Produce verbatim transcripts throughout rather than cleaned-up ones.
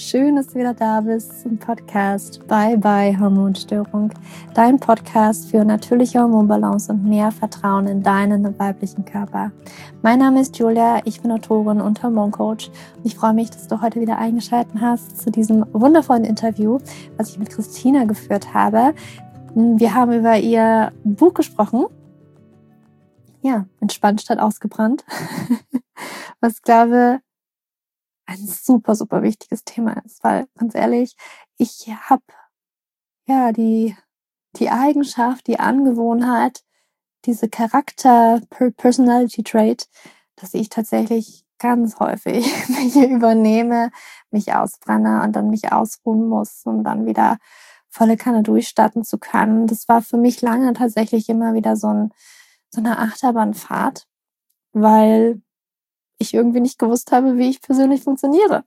schön, dass du wieder da bist zum Podcast Bye Bye Hormonstörung, dein Podcast für natürliche Hormonbalance und mehr Vertrauen in deinen weiblichen Körper. Mein Name ist Julia, ich bin Autorin und Hormoncoach und ich freue mich, dass du heute wieder eingeschaltet hast zu diesem wundervollen Interview, was ich mit Christina geführt habe. Wir haben über ihr Buch gesprochen, ja, entspannt statt ausgebrannt, was ich glaube ein super, super wichtiges Thema ist, weil ganz ehrlich, ich habe ja die, die Eigenschaft, die Angewohnheit, diese Charakter, Personality Trait, dass ich tatsächlich ganz häufig mich übernehme, mich ausbrenne und dann mich ausruhen muss, um dann wieder volle Kanne durchstarten zu können. Das war für mich lange tatsächlich immer wieder so, ein, so eine Achterbahnfahrt, weil ich irgendwie nicht gewusst habe, wie ich persönlich funktioniere.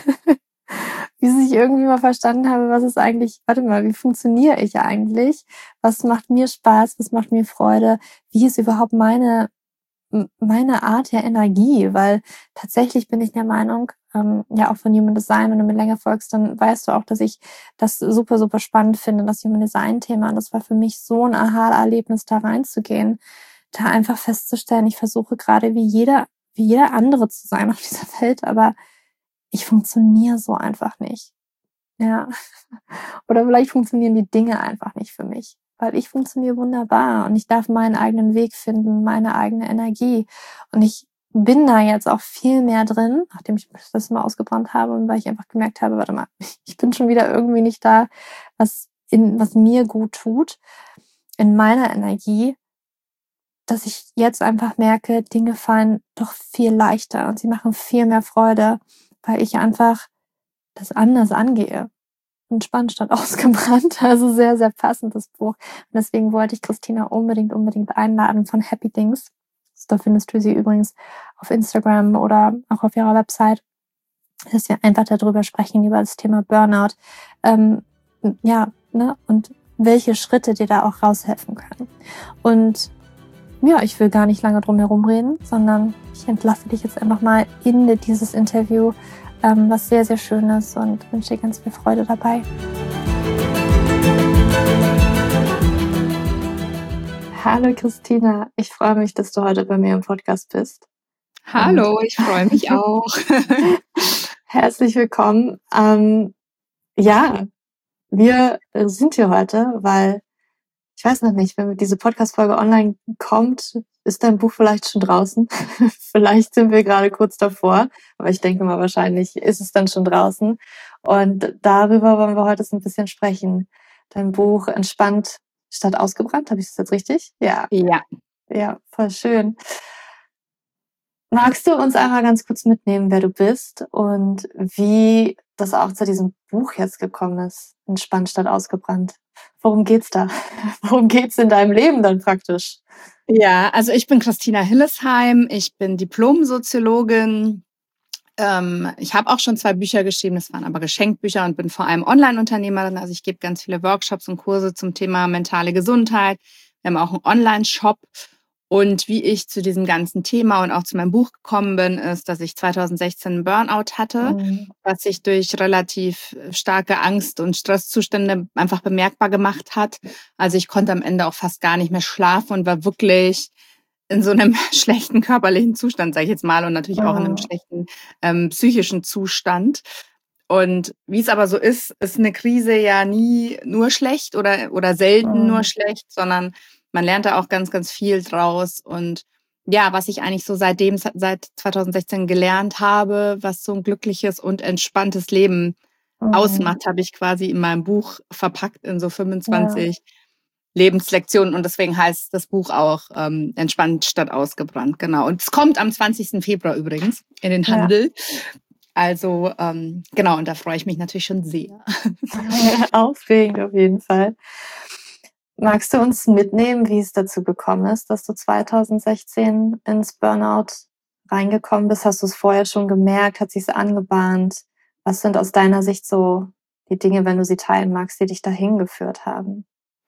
Wie ich irgendwie mal verstanden habe, was ist eigentlich, warte mal, wie funktioniere ich eigentlich? Was macht mir Spaß? Was macht mir Freude? Wie ist überhaupt meine, meine Art der Energie? Weil tatsächlich bin ich der Meinung, ähm, ja auch von Human Design, wenn du mir länger folgst, dann weißt du auch, dass ich das super, super spannend finde, das Human Design Thema. Und das war für mich so ein Aha-Erlebnis, da reinzugehen, da einfach festzustellen, ich versuche gerade wie jeder wie jeder andere zu sein auf dieser Welt, aber ich funktioniere so einfach nicht. Ja. Oder vielleicht funktionieren die Dinge einfach nicht für mich, weil ich funktioniere wunderbar und ich darf meinen eigenen Weg finden, meine eigene Energie. Und ich bin da jetzt auch viel mehr drin, nachdem ich das mal ausgebrannt habe und weil ich einfach gemerkt habe, warte mal, ich bin schon wieder irgendwie nicht da, was in, was mir gut tut, in meiner Energie, dass ich jetzt einfach merke, Dinge fallen doch viel leichter und sie machen viel mehr Freude, weil ich einfach das anders angehe. Entspannt statt ausgebrannt, also sehr, sehr passendes Buch. Und deswegen wollte ich Christina unbedingt, unbedingt einladen von Happy Things. Da findest du sie übrigens auf Instagram oder auch auf ihrer Website, dass wir einfach darüber sprechen, über das Thema Burnout. Ähm, ja, ne, und welche Schritte dir da auch raushelfen können. Und ja, ich will gar nicht lange drum herum reden, sondern ich entlasse dich jetzt einfach mal in dieses Interview, ähm, was sehr, sehr schön ist und wünsche dir ganz viel Freude dabei. Hallo Christina, ich freue mich, dass du heute bei mir im Podcast bist. Hallo, und ich freue mich auch. Herzlich willkommen. Ähm, ja, wir sind hier heute, weil ich weiß noch nicht, wenn diese Podcast-Folge online kommt, ist dein Buch vielleicht schon draußen. Vielleicht sind wir gerade kurz davor, aber ich denke mal, wahrscheinlich ist es dann schon draußen. Und darüber wollen wir heute so ein bisschen sprechen. Dein Buch Entspannt statt ausgebrannt, habe ich das jetzt richtig? Ja. Ja. Ja, voll schön. Magst du uns einmal ganz kurz mitnehmen, wer du bist und wie das auch zu diesem Buch jetzt gekommen ist, Entspannt statt ausgebrannt? Worum geht's da? Worum geht's in deinem Leben dann praktisch? Ja, also ich bin Christina Hillesheim, ich bin Diplom-Soziologin. Ähm, ich habe auch schon zwei Bücher geschrieben, das waren aber Geschenkbücher und bin vor allem Online-Unternehmerin. Also ich gebe ganz viele Workshops und Kurse zum Thema mentale Gesundheit. Wir haben auch einen Online-Shop. Und wie ich zu diesem ganzen Thema und auch zu meinem Buch gekommen bin, ist, dass ich zweitausendsechzehn einen Burnout hatte, mhm. was sich durch relativ starke Angst- und Stresszustände einfach bemerkbar gemacht hat. Also ich konnte am Ende auch fast gar nicht mehr schlafen und war wirklich in so einem schlechten körperlichen Zustand, sage ich jetzt mal, und natürlich mhm. auch in einem schlechten ähm, psychischen Zustand. Und wie es aber so ist, ist eine Krise ja nie nur schlecht oder, oder selten mhm. nur schlecht, sondern man lernt da auch ganz, ganz viel draus. Und ja, was ich eigentlich so seitdem, seit zweitausendsechzehn gelernt habe, was so ein glückliches und entspanntes Leben mhm. ausmacht, habe ich quasi in meinem Buch verpackt in so fünfundzwanzig ja. Lebenslektionen. Und deswegen heißt das Buch auch ähm, Entspannt statt ausgebrannt. Genau. Und es kommt am zwanzigsten Februar übrigens in den Handel. Ja. Also ähm, genau, und da freue ich mich natürlich schon sehr. Aufregend auf jeden Fall. Magst du uns mitnehmen, wie es dazu gekommen ist, dass du zweitausendsechzehn ins Burnout reingekommen bist? Hast du es vorher schon gemerkt? Hat sich es angebahnt? Was sind aus deiner Sicht so die Dinge, wenn du sie teilen magst, die dich dahin geführt haben?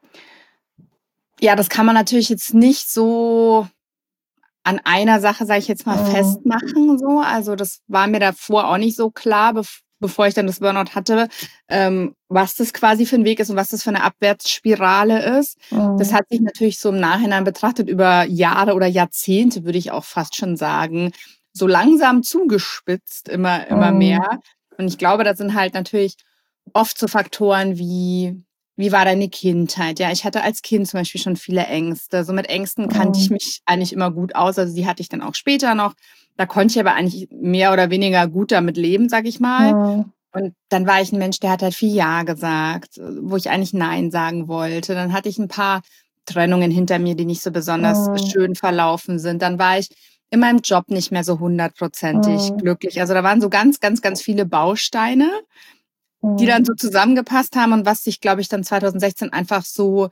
Ja, das kann man natürlich jetzt nicht so an einer Sache, sage ich jetzt mal, mhm. festmachen. So. Also das war mir davor auch nicht so klar, bevor ich dann das Burnout hatte, ähm, was das quasi für ein Weg ist und was das für eine Abwärtsspirale ist. Mhm. Das hat sich natürlich so im Nachhinein betrachtet über Jahre oder Jahrzehnte, würde ich auch fast schon sagen, so langsam zugespitzt, immer, immer mhm. mehr. Und ich glaube, das sind halt natürlich oft so Faktoren wie, wie war deine Kindheit? Ja, ich hatte als Kind zum Beispiel schon viele Ängste. So mit Ängsten kannte ich mich eigentlich immer gut aus. Also die hatte ich dann auch später noch. Da konnte ich aber eigentlich mehr oder weniger gut damit leben, sag ich mal. Ja. Und dann war ich ein Mensch, der hat halt viel Ja gesagt, wo ich eigentlich Nein sagen wollte. Dann hatte ich ein paar Trennungen hinter mir, die nicht so besonders ja. schön verlaufen sind. Dann war ich in meinem Job nicht mehr so hundertprozentig ja. glücklich. Also da waren so ganz, ganz, ganz viele Bausteine, ja. die dann so zusammengepasst haben und was sich, glaube ich, dann zwanzig sechzehn einfach so,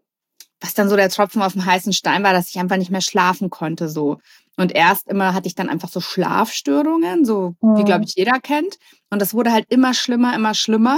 was dann so der Tropfen auf dem heißen Stein war, dass ich einfach nicht mehr schlafen konnte, so. Und erst immer hatte ich dann einfach so Schlafstörungen, so wie, glaube ich, jeder kennt. Und das wurde halt immer schlimmer, immer schlimmer.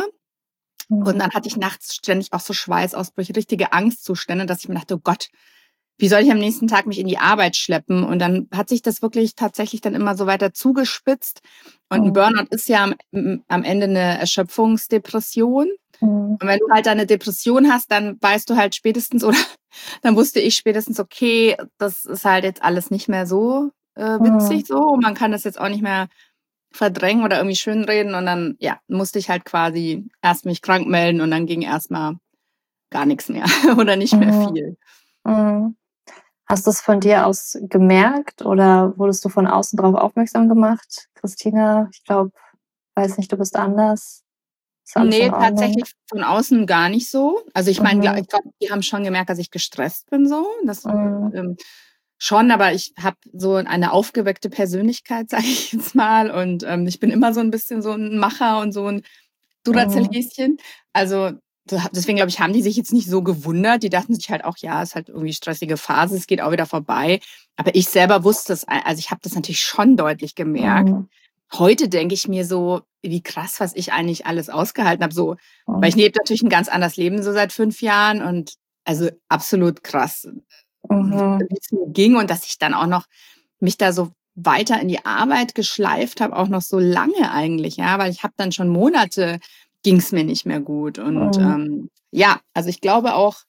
Und dann hatte ich nachts ständig auch so Schweißausbrüche, richtige Angstzustände, dass ich mir dachte, oh Gott, wie soll ich am nächsten Tag mich in die Arbeit schleppen? Und dann hat sich das wirklich tatsächlich dann immer so weiter zugespitzt. Und ein Burnout ist ja am, am Ende eine Erschöpfungsdepression. Und wenn du halt eine Depression hast, dann weißt du halt spätestens, oder dann wusste ich spätestens, okay, das ist halt jetzt alles nicht mehr so äh, witzig so. Man kann das jetzt auch nicht mehr verdrängen oder irgendwie schönreden. Und dann, ja, musste ich halt quasi erst mich krank melden und dann ging erstmal gar nichts mehr oder nicht mehr viel. Mhm. Hast du es von dir aus gemerkt oder wurdest du von außen darauf aufmerksam gemacht? Christina, ich glaube, weiß nicht, du bist anders. Nee, tatsächlich von außen gar nicht so. Also ich meine, mhm. ich glaube, die haben schon gemerkt, dass ich gestresst bin so. Das mhm. ähm, schon, aber ich habe so eine aufgeweckte Persönlichkeit, sage ich jetzt mal. Und ähm, ich bin immer so ein bisschen so ein Macher und so ein Duracell-Häschen. Mhm. Also deswegen, glaube ich, haben die sich jetzt nicht so gewundert. Die dachten sich halt auch, ja, ist halt irgendwie stressige Phase, es geht auch wieder vorbei. Aber ich selber wusste es, also ich habe das natürlich schon deutlich gemerkt. Mhm. Heute denke ich mir so, wie krass, was ich eigentlich alles ausgehalten habe. So, mhm. weil ich lebe natürlich ein ganz anderes Leben so seit fünf Jahren und also absolut krass, mhm. wie es mir ging und dass ich dann auch noch mich da so weiter in die Arbeit geschleift habe, auch noch so lange eigentlich, ja, weil ich habe dann schon Monate ging es mir nicht mehr gut und mhm. ähm, ja, also ich glaube auch,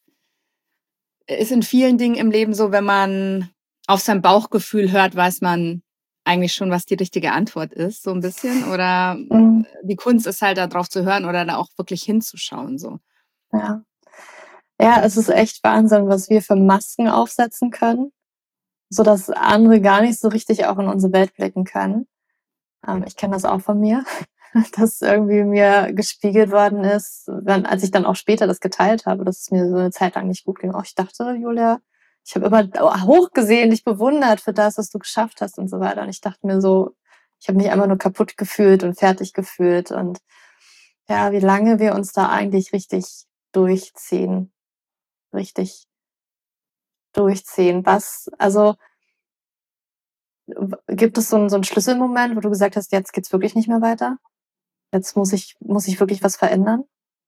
ist in vielen Dingen im Leben so, wenn man auf sein Bauchgefühl hört, weiß man eigentlich schon, was die richtige Antwort ist, so ein bisschen. Oder mhm. die Kunst ist halt, da drauf zu hören oder da auch wirklich hinzuschauen. So. Ja. Ja, es ist echt Wahnsinn, was wir für Masken aufsetzen können, sodass andere gar nicht so richtig auch in unsere Welt blicken können. Ähm, ich kenne das auch von mir, dass irgendwie mir gespiegelt worden ist, wenn, als ich dann auch später das geteilt habe, dass es mir so eine Zeit lang nicht gut ging. Auch ich dachte, Julia, ich habe immer hochgesehen, dich bewundert für das, was du geschafft hast und so weiter. Und ich dachte mir so, ich habe mich einfach nur kaputt gefühlt und fertig gefühlt. Und ja, wie lange wir uns da eigentlich richtig durchziehen. Richtig durchziehen. Was, also gibt es so einen, so einen Schlüsselmoment, wo du gesagt hast, jetzt geht's wirklich nicht mehr weiter? Jetzt muss ich, muss ich wirklich was verändern?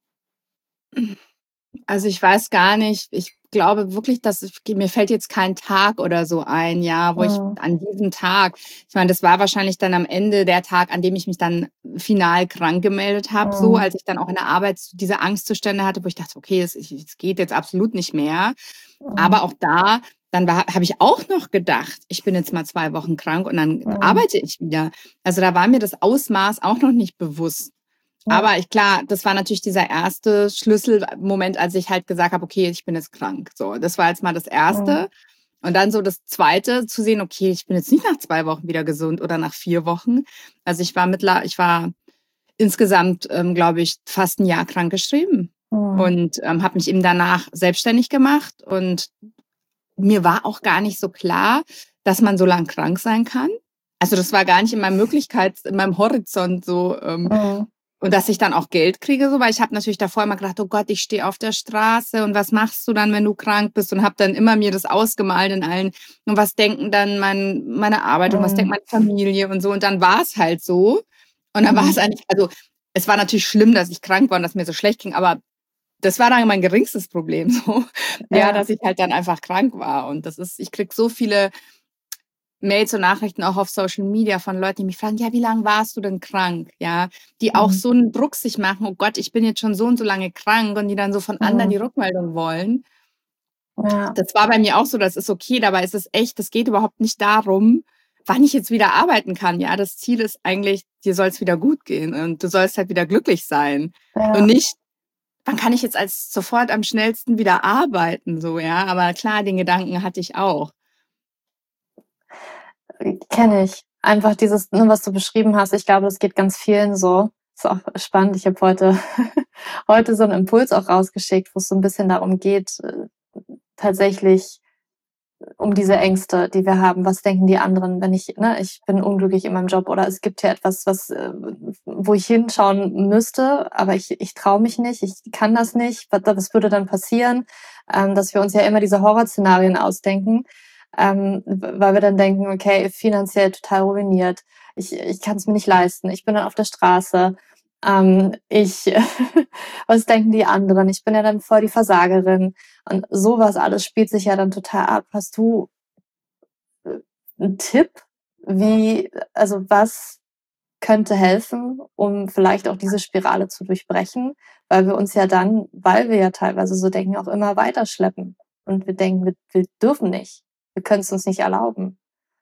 Also ich weiß gar nicht, ich glaube wirklich, dass ich, mir fällt jetzt kein Tag oder so ein, ja, wo mhm. ich an diesem Tag, ich meine, das war wahrscheinlich dann am Ende der Tag, an dem ich mich dann final krank gemeldet habe, mhm. so, als ich dann auch in der Arbeit diese Angstzustände hatte, wo ich dachte, okay, es, es geht jetzt absolut nicht mehr. Mhm. Aber auch da, dann habe ich auch noch gedacht, ich bin jetzt mal zwei Wochen krank und dann mhm. arbeite ich wieder. Also da war mir das Ausmaß auch noch nicht bewusst. Ja. Aber ich, klar, das war natürlich dieser erste Schlüsselmoment, als ich halt gesagt habe, okay, ich bin jetzt krank. So, das war jetzt mal das Erste. Mhm. Und dann so das Zweite, zu sehen, okay, ich bin jetzt nicht nach zwei Wochen wieder gesund oder nach vier Wochen. Also ich war mittler, ich war insgesamt, ähm, glaube ich, fast ein Jahr krankgeschrieben. Mhm. Und ähm, habe mich eben danach selbstständig gemacht. Und mir war auch gar nicht so klar, dass man so lang krank sein kann. Also das war gar nicht in meinem Möglichkeits-, in meinem Horizont so. Ähm, mhm. Und dass ich dann auch Geld kriege, so, weil ich habe natürlich davor immer gedacht, oh Gott, ich stehe auf der Straße und was machst du dann, wenn du krank bist? Und habe dann immer mir das ausgemalt in allen, und was denken dann mein, meine Arbeit und was denkt meine Familie und so. Und dann war es halt so. Und dann mhm. war es eigentlich, also es war natürlich schlimm, dass ich krank war und dass mir so schlecht ging, aber das war dann mein geringstes Problem, so, ja, ja dass ich halt dann einfach krank war. Und das ist, ich krieg so viele Mails und Nachrichten auch auf Social Media von Leuten, die mich fragen, ja, wie lange warst du denn krank? Ja, die auch so einen Druck sich machen, oh Gott, ich bin jetzt schon so und so lange krank und die dann so von anderen die Rückmeldung wollen. Ja. Das war bei mir auch so, das ist okay, dabei ist es echt, es geht überhaupt nicht darum, wann ich jetzt wieder arbeiten kann. Ja, das Ziel ist eigentlich, dir soll es wieder gut gehen und du sollst halt wieder glücklich sein. Ja. Und nicht, wann kann ich jetzt als sofort am schnellsten wieder arbeiten, so, ja. Aber klar, den Gedanken hatte ich auch. Kenne ich. Einfach dieses, ne, was du beschrieben hast, ich glaube, das geht ganz vielen so. Ist auch spannend. Ich habe heute, heute so einen Impuls auch rausgeschickt, wo es so ein bisschen darum geht, tatsächlich um diese Ängste, die wir haben. Was denken die anderen, wenn ich, ne, ich bin unglücklich in meinem Job oder es gibt hier etwas, was, wo ich hinschauen müsste, aber ich, ich traue mich nicht, ich kann das nicht. Was, was würde dann passieren? Ähm, dass wir uns ja immer diese Horrorszenarien ausdenken. Ähm, weil wir dann denken, okay, finanziell total ruiniert, ich, ich kann es mir nicht leisten, ich bin dann auf der Straße, ähm, ich, was denken die anderen, ich bin ja dann voll die Versagerin und sowas alles spielt sich ja dann total ab. Hast du einen Tipp, wie, also was könnte helfen, um vielleicht auch diese Spirale zu durchbrechen, weil wir uns ja dann, weil wir ja teilweise so denken, auch immer weiterschleppen und wir denken, wir, wir dürfen nicht. Wir können es uns nicht erlauben.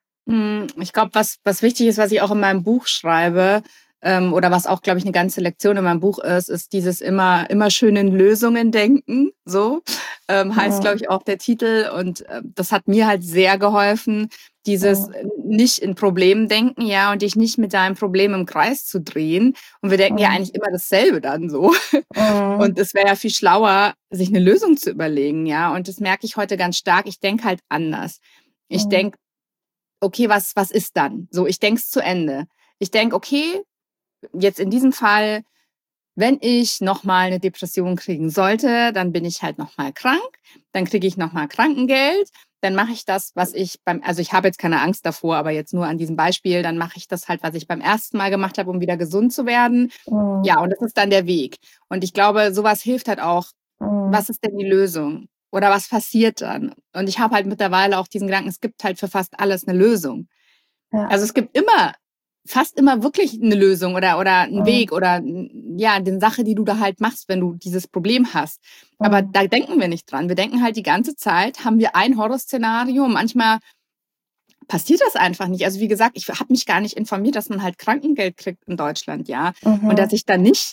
Ich glaube, was, was wichtig ist, was ich auch in meinem Buch schreibe, ähm, oder was auch, glaube ich, eine ganze Lektion in meinem Buch ist, ist dieses immer, immer schön in Lösungen denken. So ähm, heißt, glaube ich, auch der Titel. Und äh, das hat mir halt sehr geholfen, dieses Ja. nicht in Problemen denken, ja, und dich nicht mit deinem Problem im Kreis zu drehen. Und wir denken ja Mhm. eigentlich immer dasselbe dann so. Mhm. Und es wäre ja viel schlauer, sich eine Lösung zu überlegen, ja. Und das merke ich heute ganz stark. Ich denke halt anders. Ich Mhm. denke, okay, was, was ist dann? So, ich denke es zu Ende. Ich denke, okay, jetzt in diesem Fall, wenn ich nochmal eine Depression kriegen sollte, dann bin ich halt nochmal krank, dann kriege ich nochmal Krankengeld, dann mache ich das, was ich beim, also ich habe jetzt keine Angst davor, aber jetzt nur an diesem Beispiel, dann mache ich das halt, was ich beim ersten Mal gemacht habe, um wieder gesund zu werden. Mhm. Ja, und das ist dann der Weg. Und ich glaube, sowas hilft halt auch. Mhm. Was ist denn die Lösung? Oder was passiert dann? Und ich habe halt mittlerweile auch diesen Gedanken, es gibt halt für fast alles eine Lösung. Ja. Also es gibt immer, fast immer wirklich eine Lösung oder, oder einen Mhm. Weg oder ja, eine Sache, die du da halt machst, wenn du dieses Problem hast. Aber Mhm. da denken wir nicht dran. Wir denken halt die ganze Zeit, haben wir ein Horrorszenario und manchmal passiert das einfach nicht. Also wie gesagt, ich habe mich gar nicht informiert, dass man halt Krankengeld kriegt in Deutschland, ja. Mhm. Und dass ich dann nicht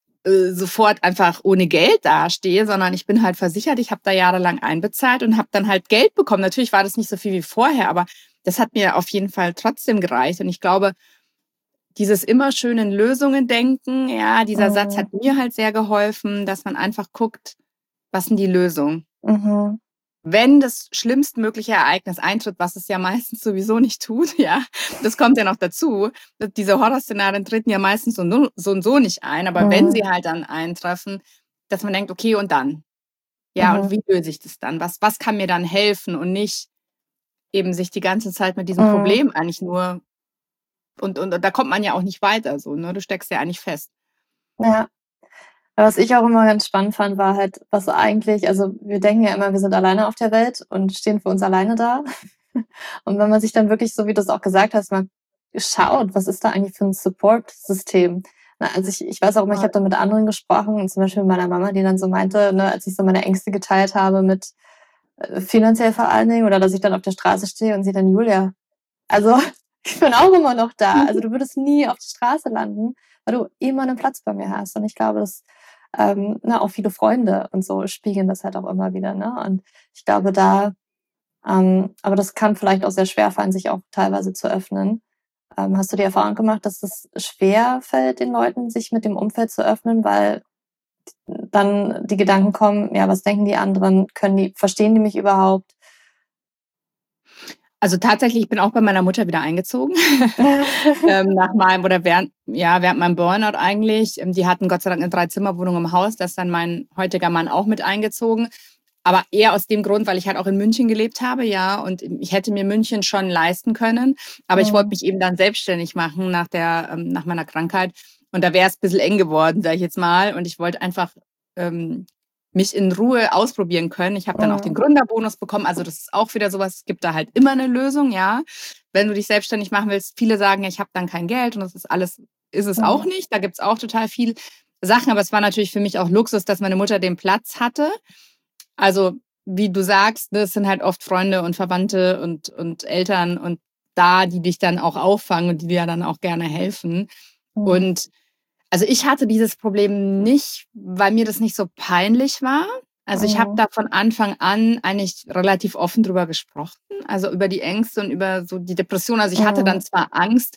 sofort einfach ohne Geld dastehe, sondern ich bin halt versichert, ich habe da jahrelang einbezahlt und habe dann halt Geld bekommen. Natürlich war das nicht so viel wie vorher, aber das hat mir auf jeden Fall trotzdem gereicht. Und ich glaube, dieses immer schön in Lösungen denken, ja, dieser Mhm. Satz hat mir halt sehr geholfen, dass man einfach guckt, was sind die Lösungen? Mhm. Wenn das schlimmstmögliche Ereignis eintritt, was es ja meistens sowieso nicht tut, ja, das kommt ja noch dazu. Diese Horrorszenarien treten ja meistens so, so und so nicht ein, aber Mhm. wenn sie halt dann eintreffen, dass man denkt, okay, und dann? Ja, Mhm. und wie löse ich das dann? Was, was kann mir dann helfen und nicht eben sich die ganze Zeit mit diesem Mhm. Problem eigentlich nur, und, und, und da kommt man ja auch nicht weiter, so, ne? Du steckst ja eigentlich fest. Ja. Was ich auch immer ganz spannend fand, war halt, was eigentlich, also wir denken ja immer, wir sind alleine auf der Welt und stehen für uns alleine da. Und wenn man sich dann wirklich, so wie du es auch gesagt hast, mal schaut, was ist da eigentlich für ein Support-System? Na, also ich, ich weiß auch immer, ich habe da mit anderen gesprochen, zum Beispiel mit meiner Mama, die dann so meinte, ne, als ich so meine Ängste geteilt habe mit äh, finanziell vor allen Dingen, oder dass ich dann auf der Straße stehe und sie dann, Julia, also ich bin auch immer noch da. Also du würdest nie auf der Straße landen, weil du immer einen Platz bei mir hast. Und ich glaube, dass ähm, na, auch viele Freunde und so spiegeln das halt auch immer wieder. Ne? Und ich glaube, da, ähm, aber das kann vielleicht auch sehr schwer fallen, sich auch teilweise zu öffnen. Ähm, hast du die Erfahrung gemacht, dass es schwer fällt, den Leuten, sich mit dem Umfeld zu öffnen, weil dann die Gedanken kommen, ja, was denken die anderen? Können die, verstehen die mich überhaupt? Also tatsächlich, ich bin auch bei meiner Mutter wieder eingezogen. ähm, nach meinem, oder während, ja, während meinem Burnout eigentlich. Die hatten Gott sei Dank eine Dreizimmerwohnung im Haus, da ist dann mein heutiger Mann auch mit eingezogen. Aber eher aus dem Grund, weil ich halt auch in München gelebt habe, ja, und ich hätte mir München schon leisten können. Aber ich wollte mich eben dann selbstständig machen nach der, ähm, nach meiner Krankheit. Und da wäre es ein bisschen eng geworden, sage ich jetzt mal. Und ich wollte einfach ähm, mich in Ruhe ausprobieren können. Ich habe dann auch den Gründerbonus bekommen. Also das ist auch wieder sowas, es gibt da halt immer eine Lösung, ja. Wenn du dich selbstständig machen willst, viele sagen, ja, ich habe dann kein Geld und das ist alles, ist es auch nicht. Da gibt's auch total viel Sachen, aber es war natürlich für mich auch Luxus, dass meine Mutter den Platz hatte. Also wie du sagst, das sind halt oft Freunde und Verwandte und, und Eltern und da, die dich dann auch auffangen und die dir dann auch gerne helfen. Mhm. Und also ich hatte dieses Problem nicht, weil mir das nicht so peinlich war. Also ich habe da von Anfang an eigentlich relativ offen drüber gesprochen. Also über die Ängste und über so die Depression. Also ich hatte dann zwar Angst,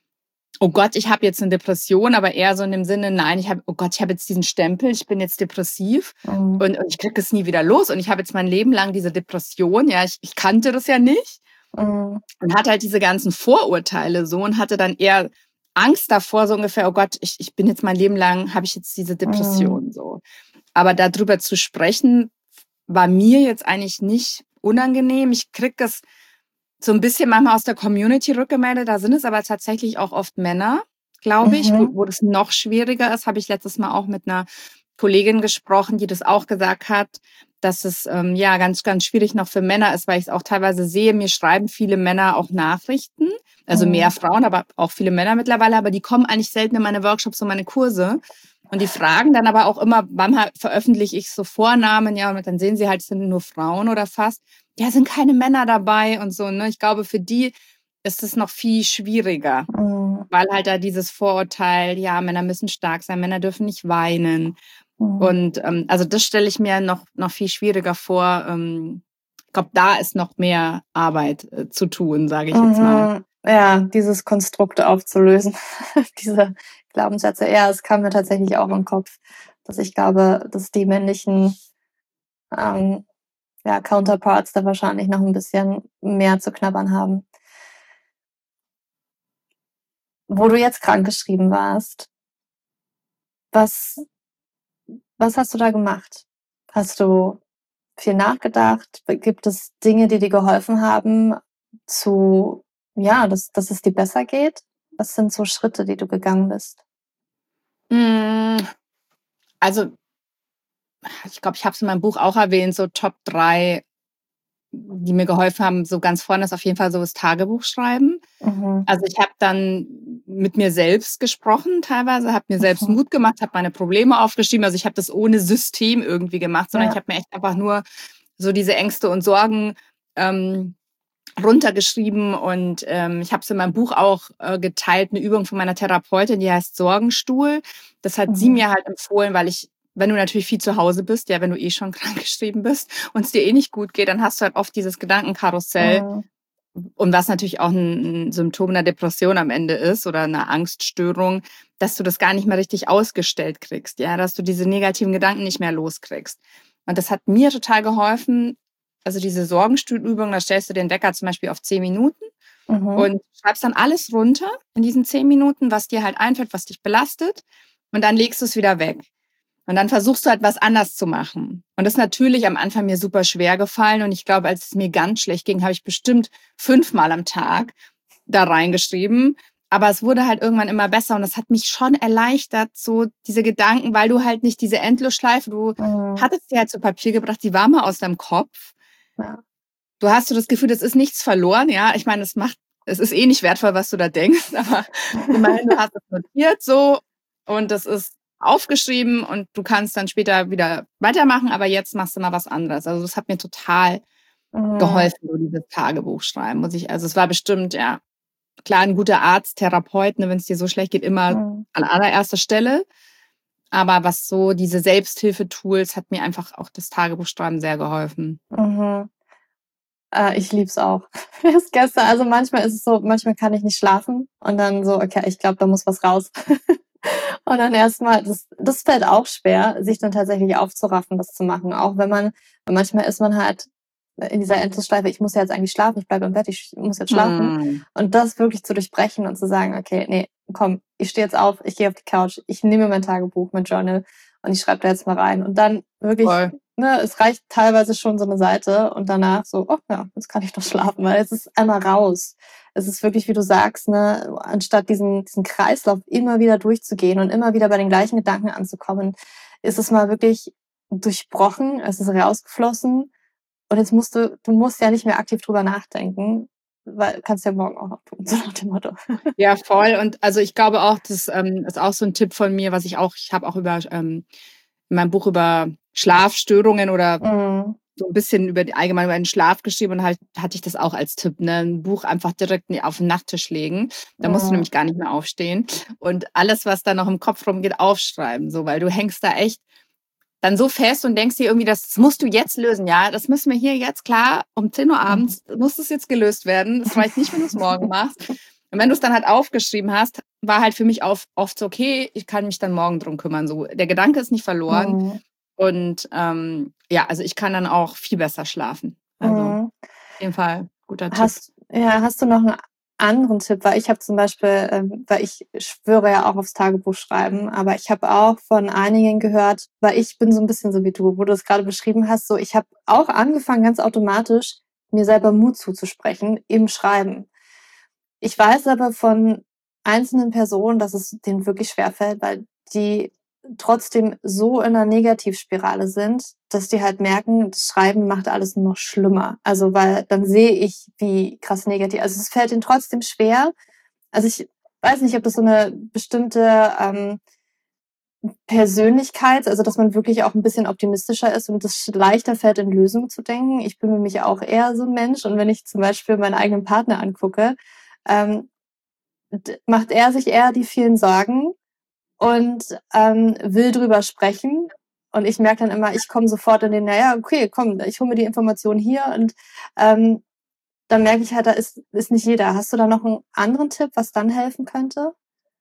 oh Gott, ich habe jetzt eine Depression, aber eher so in dem Sinne, nein, ich habe, oh Gott, ich habe jetzt diesen Stempel, ich bin jetzt depressiv mhm. und, und ich kriege das nie wieder los. Und ich habe jetzt mein Leben lang diese Depression. Ja, ich, ich kannte das ja nicht mhm. und hatte halt diese ganzen Vorurteile so und hatte dann eher Angst davor, so ungefähr, oh Gott, ich, ich bin jetzt mein Leben lang, habe ich jetzt diese Depression mhm. so. Aber darüber zu sprechen, war mir jetzt eigentlich nicht unangenehm. Ich kriege das so ein bisschen manchmal aus der Community rückgemeldet. Da sind es aber tatsächlich auch oft Männer, glaube ich, mhm. wo, wo das noch schwieriger ist. Habe ich letztes Mal auch mit einer Kollegin gesprochen, die das auch gesagt hat, dass es ähm, ja ganz, ganz schwierig noch für Männer ist, weil ich es auch teilweise sehe, mir schreiben viele Männer auch Nachrichten, also mehr Frauen, aber auch viele Männer mittlerweile, aber die kommen eigentlich selten in meine Workshops und meine Kurse. Und die fragen dann aber auch immer, manchmal veröffentliche ich so Vornamen, ja, und dann sehen sie halt, es sind nur Frauen oder fast. Ja, sind keine Männer dabei und so, ne? Ich glaube, für die ist es noch viel schwieriger, mhm. weil halt da dieses Vorurteil, ja, Männer müssen stark sein, Männer dürfen nicht weinen. Mhm. Und ähm, also das stelle ich mir noch, noch viel schwieriger vor. Ähm, ich glaube, da ist noch mehr Arbeit äh, zu tun, sage ich mhm. jetzt mal. Ja, dieses Konstrukt aufzulösen, diese Glaubenssätze. Ja, es kam mir tatsächlich auch im Kopf, dass ich glaube, dass die männlichen ähm, ja, Counterparts da wahrscheinlich noch ein bisschen mehr zu knabbern haben. Wo du jetzt krankgeschrieben warst, was, was hast du da gemacht? Hast du viel nachgedacht? Gibt es Dinge, die dir geholfen haben, zu, ja, dass, dass es dir besser geht? Was sind so Schritte, die du gegangen bist? Also, ich glaube, ich habe es in meinem Buch auch erwähnt, so Top drei, die mir geholfen haben. So ganz vorne ist auf jeden Fall so das Tagebuch schreiben. Mhm. Also ich habe dann mit mir selbst gesprochen teilweise, habe mir selbst mhm. Mut gemacht, habe meine Probleme aufgeschrieben. Also ich habe das ohne System irgendwie gemacht, sondern ja. ich habe mir echt einfach nur so diese Ängste und Sorgen ähm, runtergeschrieben und ähm, ich habe es in meinem Buch auch äh, geteilt, eine Übung von meiner Therapeutin, die heißt Sorgenstuhl. Das hat mhm. sie mir halt empfohlen, weil ich, wenn du natürlich viel zu Hause bist, ja, wenn du eh schon krankgeschrieben bist und es dir eh nicht gut geht, dann hast du halt oft dieses Gedankenkarussell mhm. und was natürlich auch ein, ein Symptom einer Depression am Ende ist oder einer Angststörung, dass du das gar nicht mehr richtig ausgestellt kriegst, ja, dass du diese negativen Gedanken nicht mehr loskriegst. Und das hat mir total geholfen. Also diese Sorgenstuhlübung, da stellst du den Wecker zum Beispiel auf zehn Minuten mhm. und schreibst dann alles runter in diesen zehn Minuten, was dir halt einfällt, was dich belastet und dann legst du es wieder weg. Und dann versuchst du halt was anders zu machen. Und das ist natürlich am Anfang mir super schwer gefallen und ich glaube, als es mir ganz schlecht ging, habe ich bestimmt fünfmal am Tag da reingeschrieben. Aber es wurde halt irgendwann immer besser und das hat mich schon erleichtert, so diese Gedanken, weil du halt nicht diese Endlosschleife, du mhm. hattest sie halt zu Papier gebracht, die war mal aus deinem Kopf. Ja. Du hast so das Gefühl, das ist nichts verloren, ja. Ich meine, es macht, es ist eh nicht wertvoll, was du da denkst, aber immerhin, du hast es notiert so und das ist aufgeschrieben und du kannst dann später wieder weitermachen, aber jetzt machst du mal was anderes. Also das hat mir total mhm. geholfen, so dieses Tagebuch schreiben, muss ich, also es war bestimmt, ja, klar, ein guter Arzt, Therapeut, ne, wenn es dir so schlecht geht, immer mhm. an allererster Stelle. Aber was so diese Selbsthilfe-Tools hat mir einfach auch das Tagebuchschreiben sehr geholfen. Mhm. Äh, ich lieb's auch. Erst gestern, also manchmal ist es so, manchmal kann ich nicht schlafen und dann so, okay, ich glaube, da muss was raus. Und dann erstmal, das, das fällt auch schwer, sich dann tatsächlich aufzuraffen, das zu machen. Auch wenn man, manchmal ist man halt in dieser Endlosschleife, ich muss ja jetzt eigentlich schlafen, ich bleibe im Bett, ich muss jetzt schlafen. Mm. Und das wirklich zu durchbrechen und zu sagen, okay, nee, komm, ich stehe jetzt auf, ich gehe auf die Couch, ich nehme mein Tagebuch, mein Journal und ich schreibe da jetzt mal rein. Und dann wirklich, Voll. ne, es reicht teilweise schon so eine Seite und danach so, oh ja, jetzt kann ich doch schlafen, weil es ist einmal raus. Es ist wirklich, wie du sagst, ne, anstatt diesen, diesen Kreislauf immer wieder durchzugehen und immer wieder bei den gleichen Gedanken anzukommen, ist es mal wirklich durchbrochen, es ist rausgeflossen und jetzt musst du, du musst ja nicht mehr aktiv drüber nachdenken, weil kannst ja morgen auch noch tun, so nach dem Motto. Ja, voll. Und also ich glaube auch, das ähm, ist auch so ein Tipp von mir, was ich auch, ich habe auch über ähm, in meinem Buch über Schlafstörungen oder Mhm. so ein bisschen über die, allgemein über den Schlaf geschrieben und halt hatte ich das auch als Tipp, ne? Ein Buch einfach direkt auf den Nachttisch legen. Da musst du Mhm. nämlich gar nicht mehr aufstehen. Und alles, was da noch im Kopf rumgeht, aufschreiben. So, weil du hängst da echt dann so fest und denkst dir irgendwie, das, das musst du jetzt lösen, ja, das müssen wir hier jetzt klar, um zehn Uhr abends muss es jetzt gelöst werden. Es reicht nicht, wenn du es morgen machst. Und wenn du es dann halt aufgeschrieben hast, war halt für mich auch oft so, okay, ich kann mich dann morgen drum kümmern. So, der Gedanke ist nicht verloren. Mhm. Und ähm, ja, also ich kann dann auch viel besser schlafen. Also Mhm. auf jeden Fall guter Tipp. Hast, ja, hast du noch einen anderen Tipp? Weil ich habe zum Beispiel, ähm, weil ich schwöre ja auch aufs Tagebuch schreiben, aber ich habe auch von einigen gehört, weil ich bin so ein bisschen so wie du, wo du es gerade beschrieben hast, so ich habe auch angefangen, ganz automatisch mir selber Mut zuzusprechen im Schreiben. Ich weiß aber von einzelnen Personen, dass es denen wirklich schwerfällt, weil die trotzdem so in einer Negativspirale sind, dass die halt merken, das Schreiben macht alles nur noch schlimmer. Also, weil dann sehe ich, wie krass negativ. Also es fällt ihnen trotzdem schwer. Also ich weiß nicht, ob das so eine bestimmte ähm, Persönlichkeit, also dass man wirklich auch ein bisschen optimistischer ist und es leichter fällt, in Lösungen zu denken. Ich bin nämlich auch eher so ein Mensch. Und wenn ich zum Beispiel meinen eigenen Partner angucke, ähm, macht er sich eher die vielen Sorgen und ähm, will drüber sprechen. Und ich merke dann immer, ich komme sofort in den, naja, okay, komm, ich hole mir die Information hier und ähm, dann merke ich halt, da ist, ist nicht jeder. Hast du da noch einen anderen Tipp, was dann helfen könnte?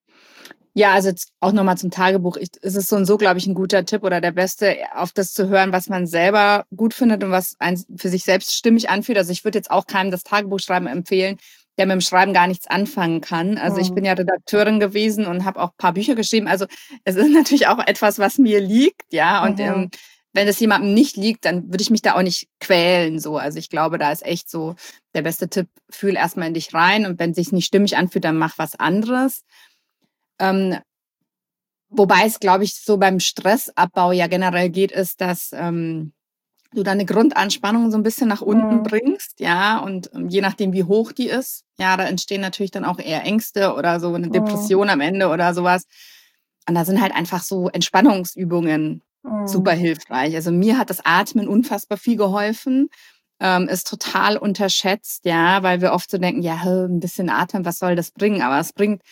Ja, also jetzt auch nochmal zum Tagebuch. Ich, es ist so und so, glaube ich, ein guter Tipp oder der beste, auf das zu hören, was man selber gut findet und was einen für sich selbst stimmig anfühlt. Also ich würde jetzt auch keinem das Tagebuchschreiben empfehlen, der mit dem Schreiben gar nichts anfangen kann. Also ich bin ja Redakteurin gewesen und habe auch ein paar Bücher geschrieben. Also es ist natürlich auch etwas, was mir liegt, ja. Und Mhm. ähm, wenn es jemandem nicht liegt, dann würde ich mich da auch nicht quälen. So, also ich glaube, da ist echt so der beste Tipp: Fühl erstmal in dich rein und wenn es sich nicht stimmig anfühlt, dann mach was anderes. Ähm, wobei es, glaube ich, so beim Stressabbau ja generell geht, ist, dass ähm, du deine Grundanspannung so ein bisschen nach unten Mhm. bringst, ja, und ähm, je nachdem, wie hoch die ist, ja, da entstehen natürlich dann auch eher Ängste oder so eine Mhm. Depression am Ende oder sowas. Und da sind halt einfach so Entspannungsübungen super Mhm. hilfreich. Also mir hat das Atmen unfassbar viel geholfen. Ähm, ist total unterschätzt, ja, weil wir oft so denken, ja, ein bisschen atmen, was soll das bringen? Aber es bringt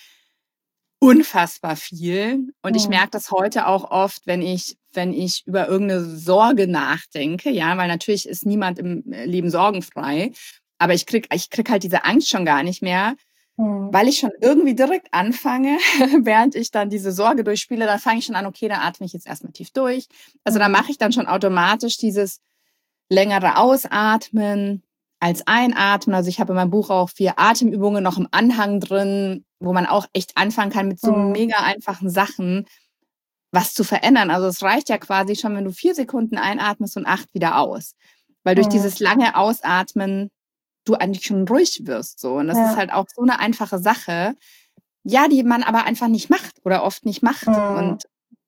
unfassbar viel. Und ich Mhm. merke das heute auch oft, wenn ich, wenn ich über irgendeine Sorge nachdenke, ja, weil natürlich ist niemand im Leben sorgenfrei. Aber ich krieg, ich krieg halt diese Angst schon gar nicht mehr, Mhm. weil ich schon irgendwie direkt anfange, während ich dann diese Sorge durchspiele, dann fange ich schon an, okay, da atme ich jetzt erstmal tief durch. Also da Mhm. mache ich dann schon automatisch dieses längere Ausatmen als Einatmen. Also ich habe in meinem Buch auch vier Atemübungen noch im Anhang drin, wo man auch echt anfangen kann mit so Mhm. mega einfachen Sachen was zu verändern. Also es reicht ja quasi schon, wenn du vier Sekunden einatmest und acht wieder aus. Weil durch Mhm. dieses lange Ausatmen du eigentlich schon ruhig wirst. So. Und das ist Ja. halt auch so eine einfache Sache, ja, die man aber einfach nicht macht oder oft nicht macht. Mhm. Und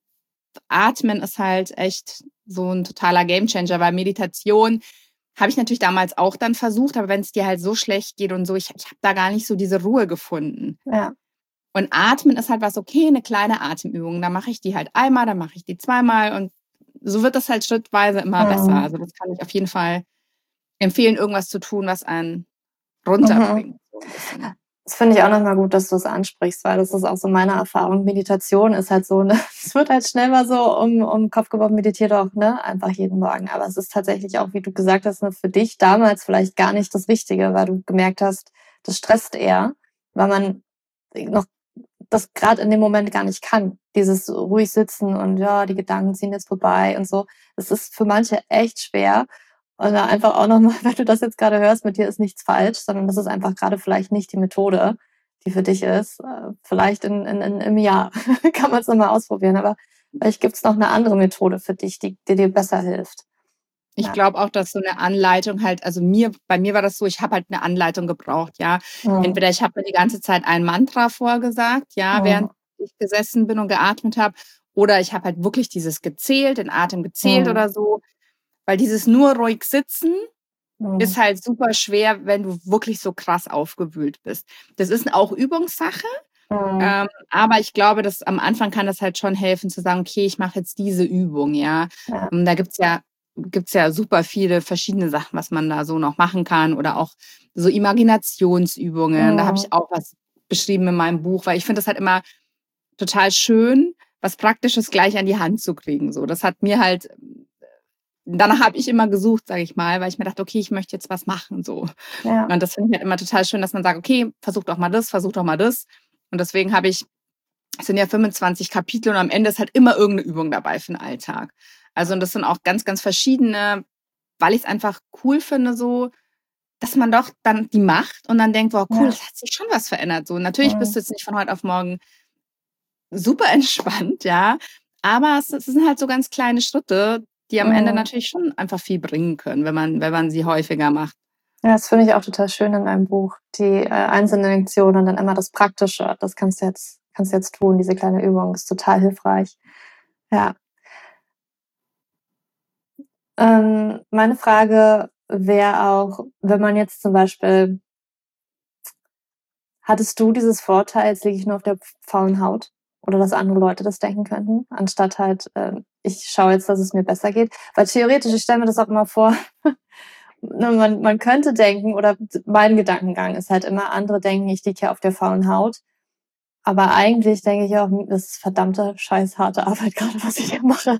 Atmen ist halt echt so ein totaler Gamechanger, weil Meditation habe ich natürlich damals auch dann versucht, aber wenn es dir halt so schlecht geht und so, ich, ich habe da gar nicht so diese Ruhe gefunden. Ja. Und Atmen ist halt was, okay, eine kleine Atemübung. Da mache ich die halt einmal, dann mache ich die zweimal und so wird das halt schrittweise immer besser. Mhm. Also das kann ich auf jeden Fall empfehlen, irgendwas zu tun, was einen Mhm. runterbringt. So ein bisschen. Das finde ich auch nochmal gut, dass du es ansprichst, weil das ist auch so meine Erfahrung. Meditation ist halt so, ne, es wird halt schnell mal so um, um den Kopf geworfen, meditiere doch, ne, einfach jeden Morgen. Aber es ist tatsächlich auch, wie du gesagt hast, ne, für dich damals vielleicht gar nicht das Richtige, weil du gemerkt hast, das stresst eher, weil man noch das gerade in dem Moment gar nicht kann. Dieses ruhig sitzen und ja, die Gedanken ziehen jetzt vorbei und so. Es ist für manche echt schwer. Und da einfach auch nochmal, wenn du das jetzt gerade hörst, mit dir ist nichts falsch, sondern das ist einfach gerade vielleicht nicht die Methode, die für dich ist. Äh, Vielleicht in, in, in, im Jahr kann man es nochmal ausprobieren, aber vielleicht gibt es noch eine andere Methode für dich, die, die dir besser hilft. Ich Ja. glaube auch, dass so eine Anleitung halt, also mir, bei mir war das so, ich habe halt eine Anleitung gebraucht, ja. Mhm. Entweder ich habe mir die ganze Zeit ein Mantra vorgesagt, ja, Mhm. während ich gesessen bin und geatmet habe, Oder ich habe halt wirklich dieses gezählt, den Atem gezählt Mhm. oder so. Weil dieses nur ruhig sitzen Mhm. ist halt super schwer, wenn du wirklich so krass aufgewühlt bist. Das ist auch Übungssache. Mhm. Ähm, aber ich glaube, dass am Anfang kann das halt schon helfen zu sagen, okay, ich mache jetzt diese Übung, ja. Ja. Und da gibt's ja, gibt's ja super viele verschiedene Sachen, was man da so noch machen kann. Oder auch so Imaginationsübungen. Da habe Mhm. ich auch was beschrieben in meinem Buch, weil ich finde das halt immer total schön, was Praktisches gleich an die Hand zu kriegen. So, das hat mir halt, danach habe ich immer gesucht, sage ich mal, weil ich mir dachte, okay, ich möchte jetzt was machen. So. Ja. Und das finde ich halt immer total schön, dass man sagt, okay, versuch doch mal das, versuch doch mal das. Und deswegen habe ich, es sind ja fünfundzwanzig Kapitel und am Ende ist halt immer irgendeine Übung dabei für den Alltag. Also und das sind auch ganz, ganz verschiedene, weil ich es einfach cool finde, so, dass man doch dann die macht und dann denkt, wow, cool, Ja. es hat sich schon was verändert. So, natürlich bist Mhm. du jetzt nicht von heute auf morgen super entspannt, ja, aber es, es sind halt so ganz kleine Schritte, die am Ende Mhm. natürlich schon einfach viel bringen können, wenn man, wenn man sie häufiger macht. Ja, das finde ich auch total schön in deinem Buch. Die äh, einzelnen Lektionen und dann immer das Praktische. Das kannst du jetzt, kannst du jetzt tun, diese kleine Übung. Ist total hilfreich. Ja. Ähm, meine Frage wäre auch, wenn man jetzt zum Beispiel, hattest du dieses Vorteil, jetzt liege ich nur auf der faulen Haut? Oder dass andere Leute das denken könnten, anstatt halt, äh, ich schaue jetzt, dass es mir besser geht? Weil theoretisch, ich stelle mir das auch immer vor, man, man könnte denken, oder mein Gedankengang ist halt immer, andere denken, ich liege ja auf der faulen Haut. Aber eigentlich denke ich auch, das ist verdammte, scheiß harte Arbeit gerade, was ich hier mache.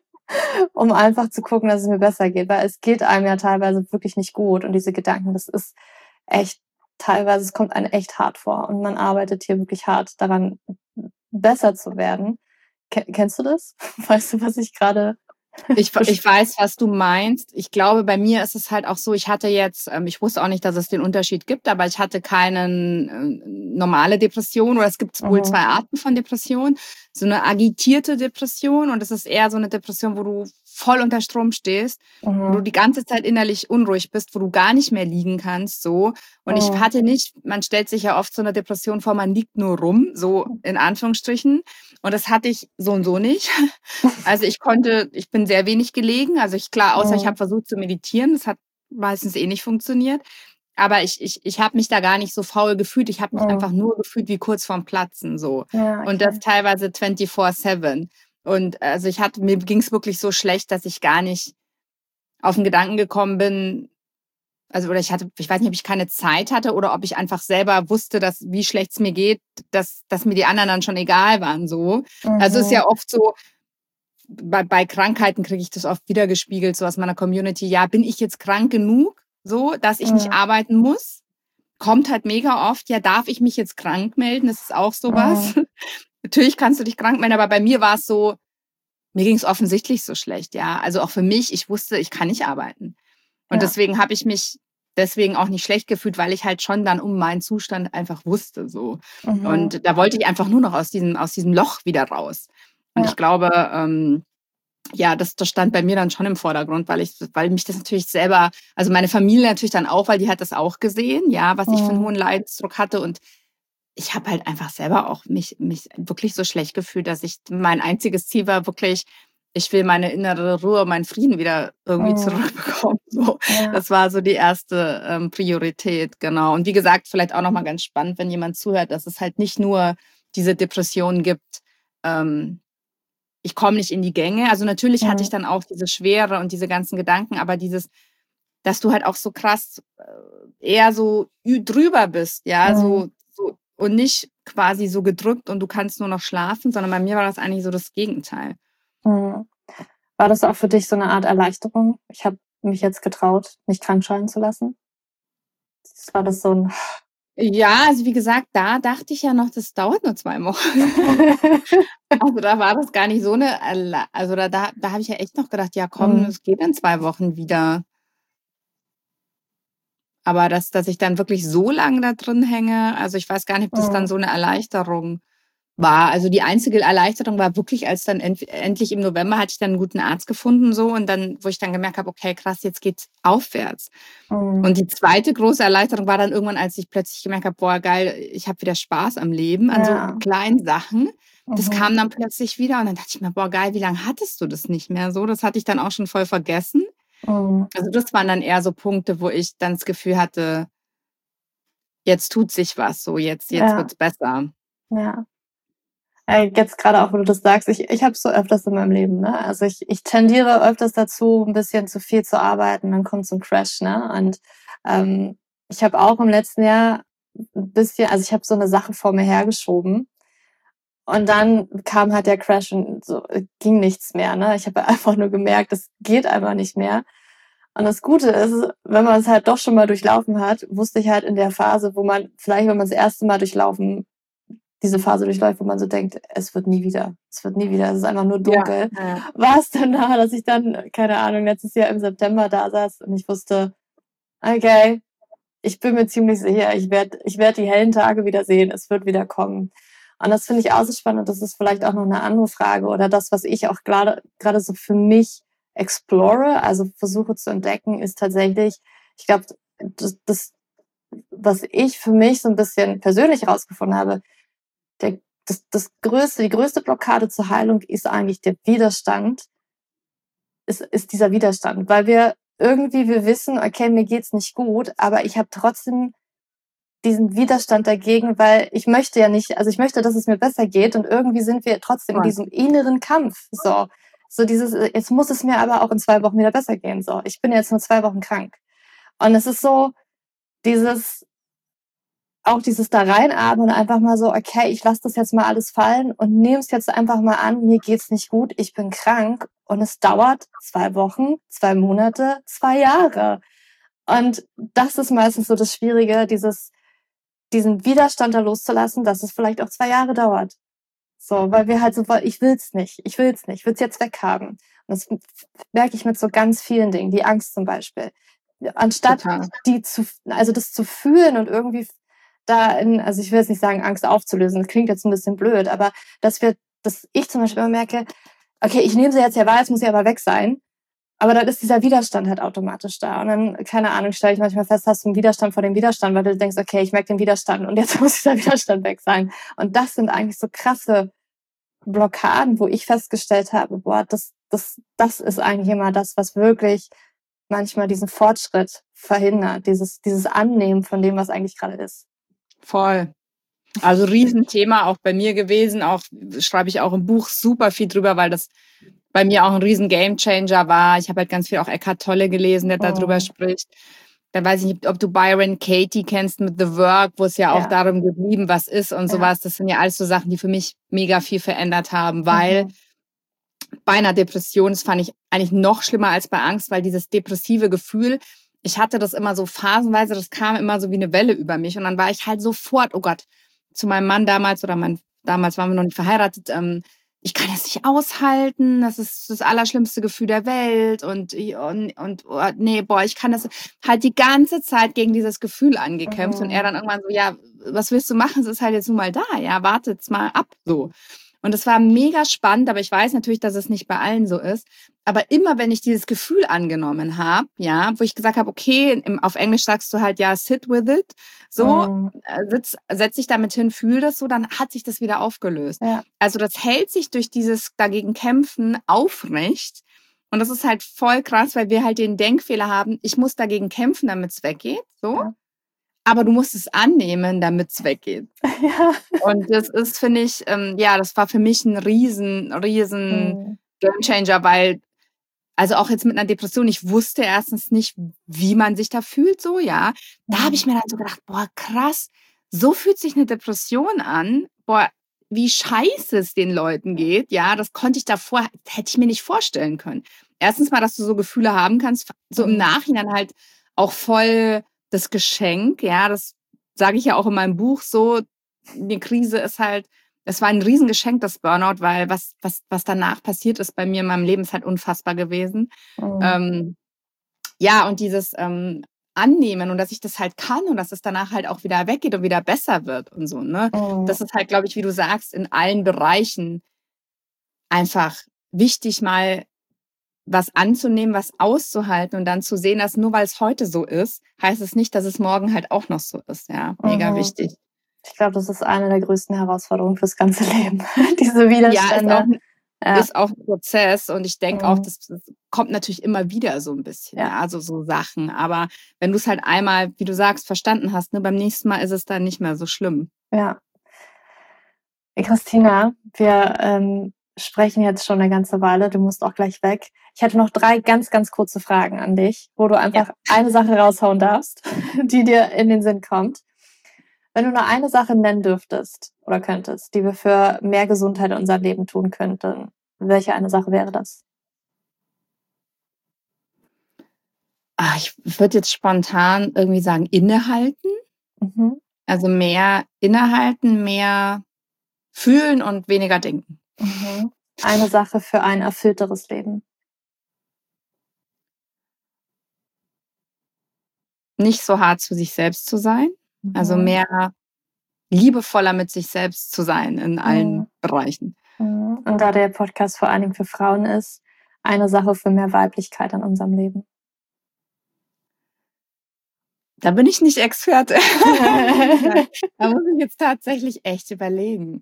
Um einfach zu gucken, dass es mir besser geht. Weil es geht einem ja teilweise wirklich nicht gut. Und diese Gedanken, das ist echt, teilweise, es kommt einem echt hart vor. Und man arbeitet hier wirklich hart daran, besser zu werden. Ken- Kennst du das? Weißt du, was ich gerade... Ich, ich weiß, was du meinst. Ich glaube, bei mir ist es halt auch so, ich hatte jetzt, ähm, ich wusste auch nicht, dass es den Unterschied gibt, aber ich hatte keine äh, normale Depression, oder es gibt wohl zwei Mhm. Arten von Depression. So eine agitierte Depression, und das ist eher so eine Depression, wo du voll unter Strom stehst, wo du Mhm. die ganze Zeit innerlich unruhig bist, wo du gar nicht mehr liegen kannst, so. Und ich Mhm. hatte nicht, man stellt sich ja oft so eine Depression vor, man liegt nur rum, so in Anführungsstrichen. Und das hatte ich so und so nicht. Also ich konnte, ich bin sehr wenig gelegen. Also ich, klar, außer ich habe Mhm. versucht zu meditieren. Das hat meistens eh nicht funktioniert. Aber ich, ich, ich habe mich da gar nicht so faul gefühlt. Ich habe mich einfach Mhm. nur gefühlt wie kurz vorm Platzen so. Ja, Und das okay. teilweise vierundzwanzig sieben. Und also ich hatte, mir ging es wirklich so schlecht, dass ich gar nicht auf den Gedanken gekommen bin. Also, oder ich hatte, ich weiß nicht, ob ich keine Zeit hatte oder ob ich einfach selber wusste, dass, wie schlecht es mir geht, dass, dass mir die anderen dann schon egal waren, so. Also es ist Mhm. ja oft so, bei, bei Krankheiten kriege ich das oft wiedergespiegelt, so aus meiner Community. Ja, bin ich jetzt krank genug, so, dass ich nicht Mhm. arbeiten muss? Kommt halt mega oft. Ja, darf ich mich jetzt krank melden? Das ist auch sowas. Mhm. Natürlich kannst du dich krank melden, aber bei mir war es so, mir ging es offensichtlich so schlecht, ja. Also auch für mich, ich wusste, ich kann nicht arbeiten. Und Ja. deswegen habe ich mich deswegen auch nicht schlecht gefühlt, weil ich halt schon dann um meinen Zustand einfach wusste, so. Mhm. Und da wollte ich einfach nur noch aus diesem, aus diesem Loch wieder raus. Und Ja. ich glaube, ähm, ja, das, das stand bei mir dann schon im Vordergrund, weil ich, weil mich das natürlich selber, also meine Familie natürlich dann auch, weil die hat das auch gesehen, ja, was ich für einen Mhm. hohen Leidensdruck hatte. Und ich habe halt einfach selber auch mich, mich wirklich so schlecht gefühlt, dass ich, mein einziges Ziel war wirklich, ich will meine innere Ruhe, meinen Frieden wieder irgendwie Mhm. zurückbekommen. So, Ja. das war so die erste ähm, Priorität, genau. Und wie gesagt, vielleicht auch nochmal ganz spannend, wenn jemand zuhört, dass es halt nicht nur diese Depression gibt, ähm, ich komme nicht in die Gänge. Also natürlich hatte ich Mhm. dann auch diese Schwere und diese ganzen Gedanken, aber dieses, dass du halt auch so krass äh, eher so ü- drüber bist, ja, Mhm. so, so und nicht quasi so gedrückt und du kannst nur noch schlafen, sondern bei mir war das eigentlich so das Gegenteil. Mhm. War das auch für dich so eine Art Erleichterung? Ich habe mich jetzt getraut, mich krank schreiben zu lassen? War das so 'n Ja, also wie gesagt, da dachte ich ja noch, das dauert nur zwei Wochen. Also da war das gar nicht so eine, Erle also da, da, da habe ich ja echt noch gedacht, ja komm, Mhm. es geht in zwei Wochen wieder. Aber dass dass ich dann wirklich so lange da drin hänge, also ich weiß gar nicht, ob das dann Mhm. so 'ne Erleichterung war. Also die einzige Erleichterung war wirklich, als dann end endlich im November hatte ich dann 'n guten Arzt gefunden so und dann, wo ich dann gemerkt habe: „Okay, krass, jetzt geht's aufwärts." Mhm. Und die zweite große Erleichterung war dann irgendwann, als ich plötzlich gemerkt habe: „Boah, geil, ich habe wieder Spaß am Leben", an so Ja. kleinen Sachen. das Mhm. kam dann plötzlich wieder und dann dachte ich mir, boah, geil, wie lange hattest du das nicht mehr so? Das hatte ich dann auch schon voll vergessen. Mhm. Also das waren dann eher so Punkte, wo ich dann das Gefühl hatte, jetzt tut sich was, so jetzt, jetzt Ja, wird's besser. ja. Äh, jetzt gerade auch, wo du das sagst, ich, ich habe es so öfters in meinem Leben, ne? Also ich, ich tendiere öfters dazu, ein bisschen zu viel zu arbeiten, dann kommt so ein Crash, ne? Und ähm, ich habe auch im letzten Jahr ein bisschen, also ich habe so eine Sache vor mir hergeschoben und dann kam halt der Crash und so äh, ging nichts mehr, ne? Ich habe einfach nur gemerkt, es geht einfach nicht mehr. Und das Gute ist, wenn man es halt doch schon mal durchlaufen hat, wusste ich halt in der Phase, wo man vielleicht, wenn man das erste Mal durchlaufen diese Phase durchläuft, wo man so denkt, es wird nie wieder, es wird nie wieder, es ist einfach nur Ja, dunkel. ja. War es dann da, dass ich dann, keine Ahnung, letztes Jahr im September da saß und ich wusste, okay, ich bin mir ziemlich sicher, ich werde ich werd die hellen Tage wieder sehen, es wird wieder kommen. Und das finde ich auch so spannend und das ist vielleicht auch noch eine andere Frage oder das, was ich auch gerade gerade so für mich explore, also versuche zu entdecken, ist tatsächlich, ich glaube, das, das, was ich für mich so ein bisschen persönlich herausgefunden habe, der, das, das größte, die größte Blockade zur Heilung ist eigentlich der Widerstand, ist, ist dieser Widerstand, weil wir irgendwie, wir wissen, okay, mir geht's nicht gut, aber ich habe trotzdem diesen Widerstand dagegen, weil ich möchte ja nicht, also ich möchte, dass es mir besser geht und irgendwie sind wir trotzdem in Voll. diesem inneren Kampf, so, so dieses, jetzt muss es mir aber auch in zwei Wochen wieder besser gehen, so, ich bin jetzt nur zwei Wochen krank und es ist so, dieses, auch dieses da reinatmen und einfach mal so, okay, ich lasse das jetzt mal alles fallen und nehme es jetzt einfach mal an, mir geht's nicht gut, ich bin krank und es dauert zwei Wochen, zwei Monate, zwei Jahre. Und das ist meistens so das Schwierige, dieses, diesen Widerstand da loszulassen, dass es vielleicht auch zwei Jahre dauert. So, weil wir halt so, ich will's nicht, ich will's nicht, ich will's jetzt weghaben. Und das merke ich mit so ganz vielen Dingen, die Angst zum Beispiel. Anstatt Total. die zu, also das zu fühlen und irgendwie da in, also ich will jetzt nicht sagen, Angst aufzulösen, das klingt jetzt ein bisschen blöd, aber dass wir, dass ich zum Beispiel immer merke, okay, ich nehme sie jetzt ja wahr, jetzt muss sie aber weg sein. Aber dann ist dieser Widerstand halt automatisch da. Und dann, keine Ahnung, stelle ich manchmal fest, hast du einen Widerstand vor dem Widerstand, weil du denkst, okay, ich merke den Widerstand und jetzt muss dieser Widerstand weg sein. Und das sind eigentlich so krasse Blockaden, wo ich festgestellt habe, boah, das, das, das ist eigentlich immer das, was wirklich manchmal diesen Fortschritt verhindert, dieses, dieses Annehmen von dem, was eigentlich gerade ist. Voll. Also Riesenthema auch bei mir gewesen, auch schreibe ich auch im Buch super viel drüber, weil das bei mir auch ein riesen Gamechanger war. Ich habe halt ganz viel auch Eckhart Tolle gelesen, der darüber Oh. spricht. Da weiß ich nicht, ob du Byron Katie kennst mit The Work, wo es ja auch Ja. darum geblieben, was ist und Ja. sowas. Das sind ja alles so Sachen, die für mich mega viel verändert haben, weil Mhm. bei einer Depression, das fand ich eigentlich noch schlimmer als bei Angst, weil dieses depressive Gefühl, ich hatte das immer so phasenweise, das kam immer so wie eine Welle über mich und dann war ich halt sofort, oh Gott, zu meinem Mann damals oder mein, damals waren wir noch nicht verheiratet, ähm, ich kann das nicht aushalten, das ist das allerschlimmste Gefühl der Welt und, und, und oh, nee, boah, ich kann das halt die ganze Zeit gegen dieses Gefühl angekämpft Mhm. und er dann irgendwann so, ja, was willst du machen, es ist halt jetzt nun mal da, ja, wartet's mal ab, so. Und es war mega spannend, aber ich weiß natürlich, dass es nicht bei allen so ist. Aber immer, wenn ich dieses Gefühl angenommen habe, ja, wo ich gesagt habe, okay, im, auf Englisch sagst du halt ja, sit with it, so, Mhm. äh, sitz, setz dich damit hin, fühl das so, dann hat sich das wieder aufgelöst. Ja. Also das hält sich durch dieses dagegen kämpfen aufrecht. Und das ist halt voll krass, weil wir halt den Denkfehler haben, ich muss dagegen kämpfen, damit es weggeht, so. Ja. Aber du musst es annehmen, damit es weggeht. Ja. Und das ist, finde ich, ähm, ja, das war für mich ein riesen, riesen Mhm. Gamechanger, weil, also auch jetzt mit einer Depression, ich wusste erstens nicht, wie man sich da fühlt, so, ja. Da habe ich mir dann so gedacht, boah, krass, so fühlt sich eine Depression an, boah, wie scheiße es den Leuten geht, ja, das konnte ich davor, hätte ich mir nicht vorstellen können. Erstens mal, dass du so Gefühle haben kannst, so im Mhm. Nachhinein halt auch voll das Geschenk, ja, das sage ich ja auch in meinem Buch so, die Krise ist halt, es war ein Riesengeschenk, das Burnout, weil was, was, was danach passiert ist bei mir in meinem Leben, ist halt unfassbar gewesen. Mhm. Ähm, ja, und dieses ähm, Annehmen und dass ich das halt kann und dass es danach halt auch wieder weggeht und wieder besser wird und so, ne? Mhm. Das ist halt, glaube ich, wie du sagst, in allen Bereichen einfach wichtig, mal was anzunehmen, was auszuhalten und dann zu sehen, dass nur weil es heute so ist, heißt es nicht, dass es morgen halt auch noch so ist. Ja, mega Mhm. wichtig. Ich glaube, das ist eine der größten Herausforderungen fürs ganze Leben. Diese Widerstände. Ja, ist auch, ja. ist auch ein Prozess und ich denke Mhm. auch, das, das kommt natürlich immer wieder so ein bisschen, Ja. ja, also so Sachen. Aber wenn du es halt einmal, wie du sagst, verstanden hast, ne, beim nächsten Mal ist es dann nicht mehr so schlimm. Ja. Christina, wir ähm, sprechen jetzt schon eine ganze Weile. Du musst auch gleich weg. Ich hätte noch drei ganz, ganz kurze Fragen an dich, wo du einfach Ja. eine Sache raushauen darfst, die dir in den Sinn kommt. Wenn du nur eine Sache nennen dürftest oder könntest, die wir für mehr Gesundheit in unserem Leben tun könnten, welche eine Sache wäre das? Ah, ich würde jetzt spontan irgendwie sagen, innehalten. Mhm. Also mehr innehalten, mehr fühlen und weniger denken. Mhm. Eine Sache für ein erfüllteres Leben. Nicht so hart zu sich selbst zu sein. Mhm. Also mehr liebevoller mit sich selbst zu sein in allen Mhm. Bereichen. Mhm. Und da der Podcast vor allen Dingen für Frauen ist, eine Sache für mehr Weiblichkeit in unserem Leben. Da bin ich nicht Experte. Da muss ich jetzt tatsächlich echt überlegen.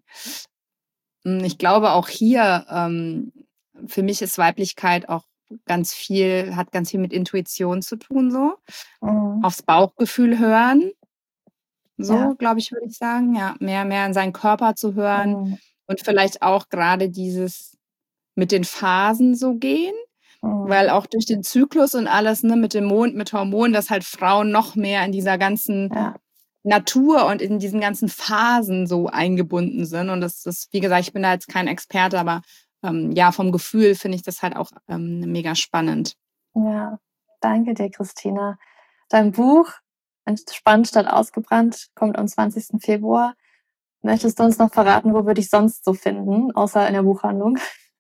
Ich glaube auch hier, ähm, für mich ist Weiblichkeit auch ganz viel, hat ganz viel mit Intuition zu tun, so. Mhm. Aufs Bauchgefühl hören. So, Ja. glaube ich, würde ich sagen. Ja, mehr, mehr in seinen Körper zu hören Mhm. und vielleicht auch gerade dieses mit den Phasen so gehen. Mhm. Weil auch durch den Zyklus und alles, ne, mit dem Mond, mit Hormonen, dass halt Frauen noch mehr in dieser ganzen Ja. Natur und in diesen ganzen Phasen so eingebunden sind. Und das ist, wie gesagt, ich bin da jetzt kein Experte, aber ähm, ja, vom Gefühl finde ich das halt auch ähm, mega spannend. Ja, danke dir, Christina. Dein Buch Entspannt statt ausgebrannt kommt am zwanzigsten Februar. Möchtest du uns noch verraten, wo wir dich sonst so finden, außer in der Buchhandlung?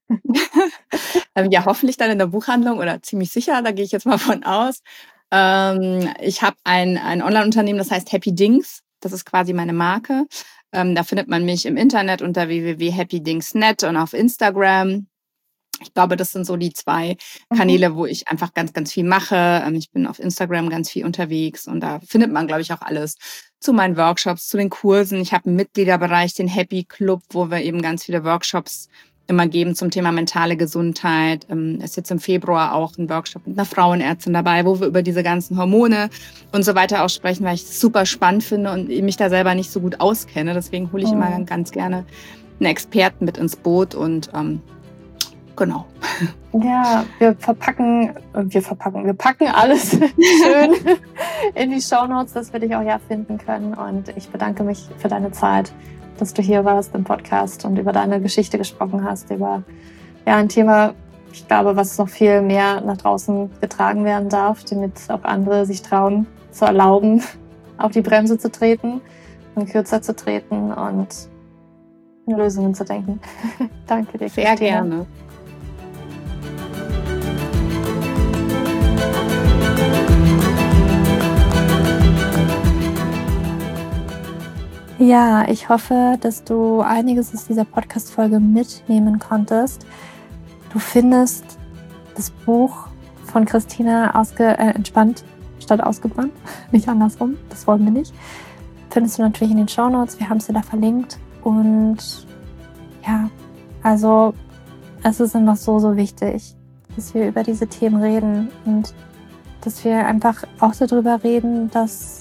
ähm, ja, hoffentlich dann in der Buchhandlung oder ziemlich sicher, da gehe ich jetzt mal von aus. Ähm, ich habe ein, ein Online-Unternehmen, das heißt Happy Dings. Das ist quasi meine Marke. Ähm, da findet man mich im Internet unter w w w punkt happy dings punkt net und auf Instagram. Ich glaube, das sind so die zwei Kanäle, mhm. wo ich einfach ganz, ganz viel mache. Ich bin auf Instagram ganz viel unterwegs und da findet man, glaube ich, auch alles zu meinen Workshops, zu den Kursen. Ich habe einen Mitgliederbereich, den Happy Club, wo wir eben ganz viele Workshops immer geben zum Thema mentale Gesundheit. Es ist jetzt im Februar auch ein Workshop mit einer Frauenärztin dabei, wo wir über diese ganzen Hormone und so weiter auch sprechen, weil ich es super spannend finde und mich da selber nicht so gut auskenne. Deswegen hole ich mhm. immer ganz gerne einen Experten mit ins Boot und ähm, genau. Ja, wir verpacken, wir verpacken, wir packen alles schön in die Shownotes, dass wir dich auch ja finden können. Und ich bedanke mich für deine Zeit, dass du hier warst im Podcast und über deine Geschichte gesprochen hast, über ja, ein Thema, ich glaube, was noch viel mehr nach draußen getragen werden darf, damit auch andere sich trauen, zu erlauben, auf die Bremse zu treten und kürzer zu treten und in Lösungen zu denken. Danke dir, Christina. Sehr gerne. Ja, ich hoffe, dass du einiges aus dieser Podcast-Folge mitnehmen konntest. Du findest das Buch von Christina ausge, äh, entspannt statt ausgebrannt, nicht andersrum, das wollen wir nicht. Findest du natürlich in den Shownotes, wir haben sie da verlinkt. Und ja, also es ist einfach so, so wichtig, dass wir über diese Themen reden und dass wir einfach auch darüber reden, dass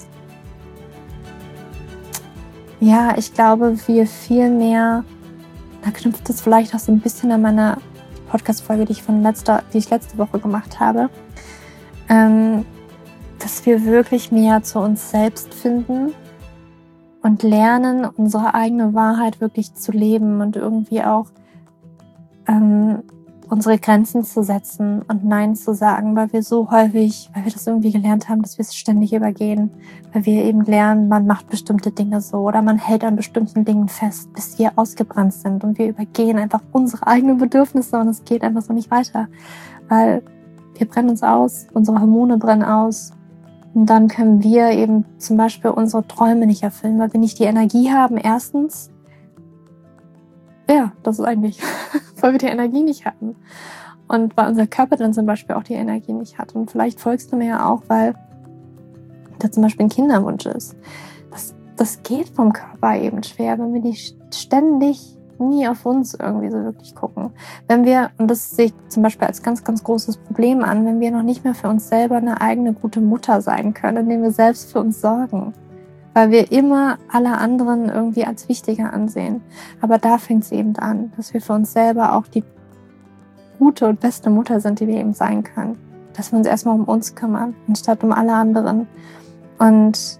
ja, ich glaube, wir viel mehr, da knüpft es vielleicht auch so ein bisschen an meiner Podcast-Folge, die ich von letzter, die ich letzte Woche gemacht habe, ähm, dass wir wirklich mehr zu uns selbst finden und lernen, unsere eigene Wahrheit wirklich zu leben und irgendwie auch ähm, unsere Grenzen zu setzen und Nein zu sagen, weil wir so häufig, weil wir das irgendwie gelernt haben, dass wir es ständig übergehen, weil wir eben lernen, man macht bestimmte Dinge so oder man hält an bestimmten Dingen fest, bis wir ausgebrannt sind und wir übergehen einfach unsere eigenen Bedürfnisse und es geht einfach so nicht weiter, weil wir brennen uns aus, unsere Hormone brennen aus und dann können wir eben zum Beispiel unsere Träume nicht erfüllen, weil wir nicht die Energie haben, erstens. Ja, das ist eigentlich, weil wir die Energie nicht hatten. Und weil unser Körper dann zum Beispiel auch die Energie nicht hat. Und vielleicht folgst du mir ja auch, weil da zum Beispiel ein Kinderwunsch ist. Das das geht vom Körper eben schwer, wenn wir die ständig nie auf uns irgendwie so wirklich gucken. Wenn wir, und das sehe ich zum Beispiel als ganz, ganz großes Problem an, wenn wir noch nicht mehr für uns selber eine eigene gute Mutter sein können, indem wir selbst für uns sorgen. Weil wir immer alle anderen irgendwie als wichtiger ansehen. Aber da fängt es eben an, dass wir für uns selber auch die gute und beste Mutter sind, die wir eben sein können. Dass wir uns erstmal um uns kümmern, anstatt um alle anderen. Und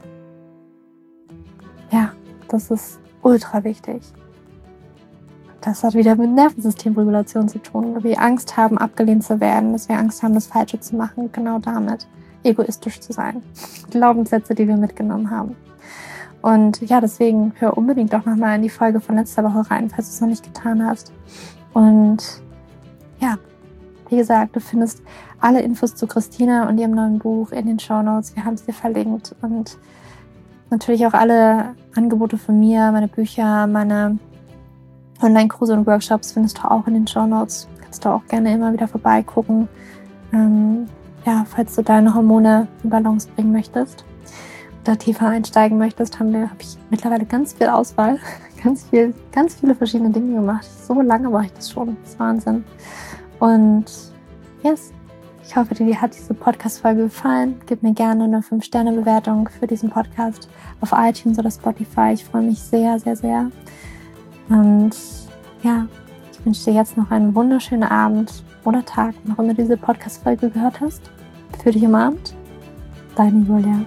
ja, das ist ultra wichtig. Das hat wieder mit Nervensystemregulation zu tun, weil wir Angst haben, abgelehnt zu werden, dass wir Angst haben, das Falsche zu machen, genau damit, egoistisch zu sein. Glaubenssätze, die wir mitgenommen haben. Und ja, deswegen hör unbedingt auch nochmal in die Folge von letzter Woche rein, falls du es noch nicht getan hast. Und ja, wie gesagt, du findest alle Infos zu Christina und ihrem neuen Buch in den Shownotes. Wir haben es dir verlinkt. Und natürlich auch alle Angebote von mir, meine Bücher, meine Online-Kurse und Workshops findest du auch in den Shownotes. Kannst du auch gerne immer wieder vorbeigucken. Ähm, ja, falls du deine Hormone in Balance bringen möchtest, da tiefer einsteigen möchtest, haben wir, habe ich mittlerweile ganz viel Auswahl, ganz viel, ganz viele verschiedene Dinge gemacht. So lange mache ich das schon. Das ist Wahnsinn. Und yes, ich hoffe, dir hat diese Podcast-Folge gefallen. Gib mir gerne eine fünf Sterne Bewertung für diesen Podcast auf iTunes oder Spotify. Ich freue mich sehr, sehr, sehr. Und ja, ich wünsche dir jetzt noch einen wunderschönen Abend oder Tag, noch immer diese Podcast-Folge gehört hast. Für dich umarmt, deine Julia.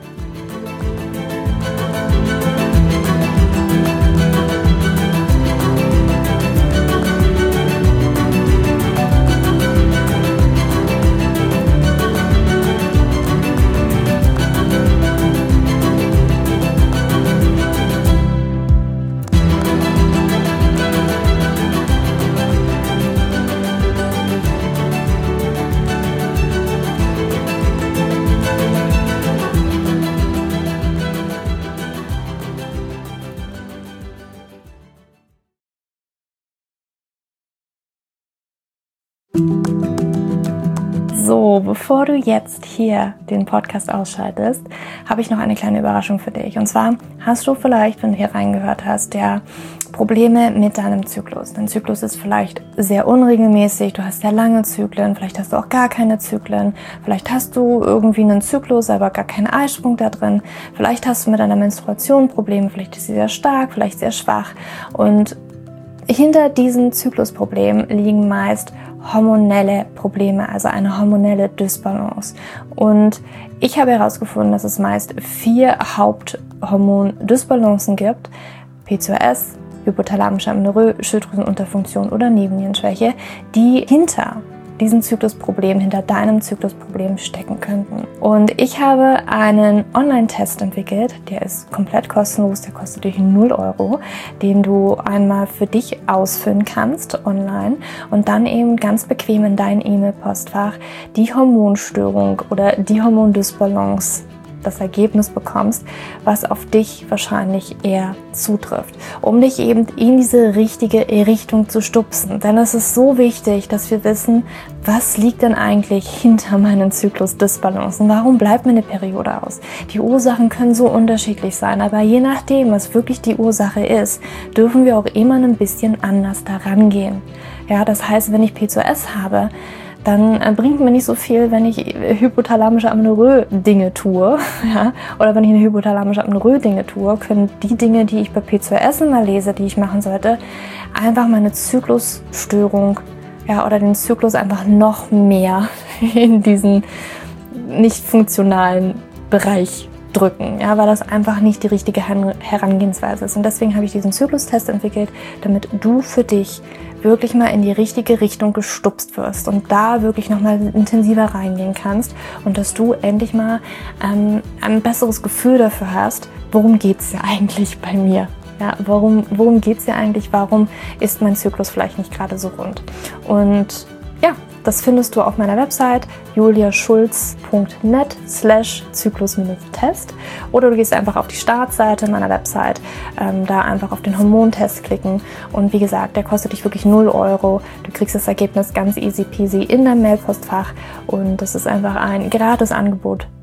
So, bevor du jetzt hier den Podcast ausschaltest, habe ich noch eine kleine Überraschung für dich. Und zwar hast du vielleicht, wenn du hier reingehört hast, ja Probleme mit deinem Zyklus. Dein Zyklus ist vielleicht sehr unregelmäßig, du hast sehr lange Zyklen, vielleicht hast du auch gar keine Zyklen, vielleicht hast du irgendwie einen Zyklus, aber gar keinen Eisprung da drin, vielleicht hast du mit deiner Menstruation Probleme, vielleicht ist sie sehr stark, vielleicht sehr schwach. Und hinter diesen Zyklusproblemen liegen meist hormonelle Probleme, also eine hormonelle Dysbalance. Und ich habe herausgefunden, dass es meist vier Haupthormon-Dysbalancen gibt: P C O S, hypothalamische Amenorrhoe, Schilddrüsenunterfunktion oder Nebennierenschwäche, die hinter diesen Zyklusproblem, hinter deinem Zyklusproblem stecken könnten. Und ich habe einen Online-Test entwickelt, der ist komplett kostenlos, der kostet dich null Euro, den du einmal für dich ausfüllen kannst online und dann eben ganz bequem in dein E-Mail-Postfach die Hormonstörung oder die Hormondysbalance, das Ergebnis bekommst, was auf dich wahrscheinlich eher zutrifft, um dich eben in diese richtige Richtung zu stupsen. Denn es ist so wichtig, dass wir wissen, was liegt denn eigentlich hinter meinen Zyklus-Dysbalancen? Warum bleibt mir eine Periode aus? Die Ursachen können so unterschiedlich sein, aber je nachdem, was wirklich die Ursache ist, dürfen wir auch immer ein bisschen anders daran gehen. Ja, das heißt, wenn ich P C O S habe, dann bringt mir nicht so viel, wenn ich hypothalamische Amenorrhoe Dinge tue, ja, oder wenn ich eine hypothalamische Amenorrhoe Dinge tue, können die Dinge, die ich bei P C O S immer lese, die ich machen sollte, einfach meine Zyklusstörung, ja, oder den Zyklus einfach noch mehr in diesen nicht funktionalen Bereich drücken, ja, weil das einfach nicht die richtige Herangehensweise ist. Und deswegen habe ich diesen Zyklustest entwickelt, damit du für dich wirklich mal in die richtige Richtung gestupst wirst und da wirklich nochmal intensiver reingehen kannst und dass du endlich mal ähm, ein besseres Gefühl dafür hast, worum geht es ja eigentlich bei mir? Ja, warum, worum geht es ja eigentlich? Warum ist mein Zyklus vielleicht nicht gerade so rund? Und ja, das findest du auf meiner Website juliaschulz punkt net slash zyklus-test oder du gehst einfach auf die Startseite meiner Website, ähm, da einfach auf den Hormontest klicken und wie gesagt, der kostet dich wirklich null Euro. Du kriegst das Ergebnis ganz easy peasy in dein Mailpostfach und das ist einfach ein gratis Angebot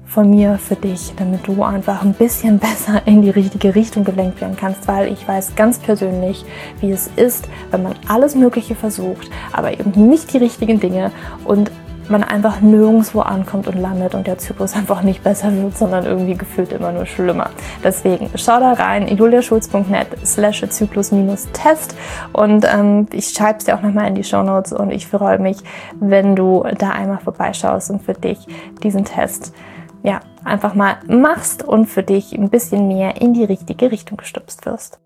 von mir für dich, damit du einfach ein bisschen besser in die richtige Richtung gelenkt werden kannst, weil ich weiß ganz persönlich, wie es ist, wenn man alles Mögliche versucht, aber eben nicht die richtigen Dinge und man einfach nirgendwo ankommt und landet und der Zyklus einfach nicht besser wird, sondern irgendwie gefühlt immer nur schlimmer. Deswegen schau da rein, juliaschulz.net slash Zyklus-Test und ähm, ich schreibe es dir auch nochmal in die Shownotes und ich freue mich, wenn du da einmal vorbeischaust und für dich diesen Test ja, einfach mal machst und für dich ein bisschen mehr in die richtige Richtung gestupst wirst.